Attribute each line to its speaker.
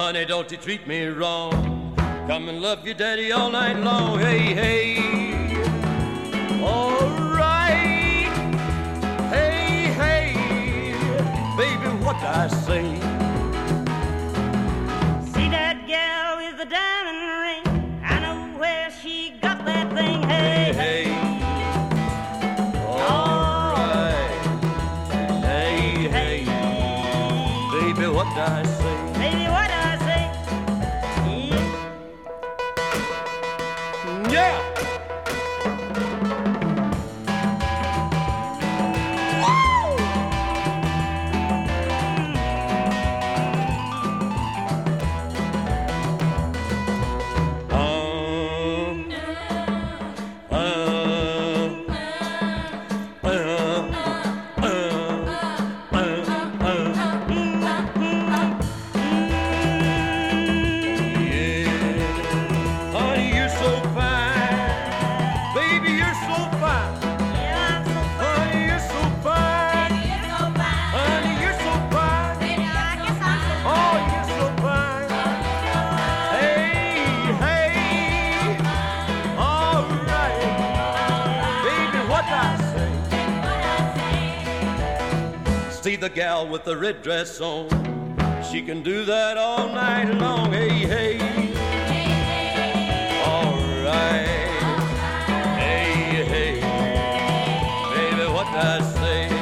Speaker 1: Honey, don't you treat me wrong. Come and love your daddy all night long. Hey, hey. All right. Hey, hey. Baby, what I say?
Speaker 2: See that gal with the diamond ring? I know where she got that thing. Hey, hey.
Speaker 1: All right. Hey, hey. Baby, what I say?
Speaker 2: Baby, what I say?
Speaker 1: Yeah. See the gal with the red dress on, she can do that all night long. Hey, hey, all right. Hey, hey, baby, what I say?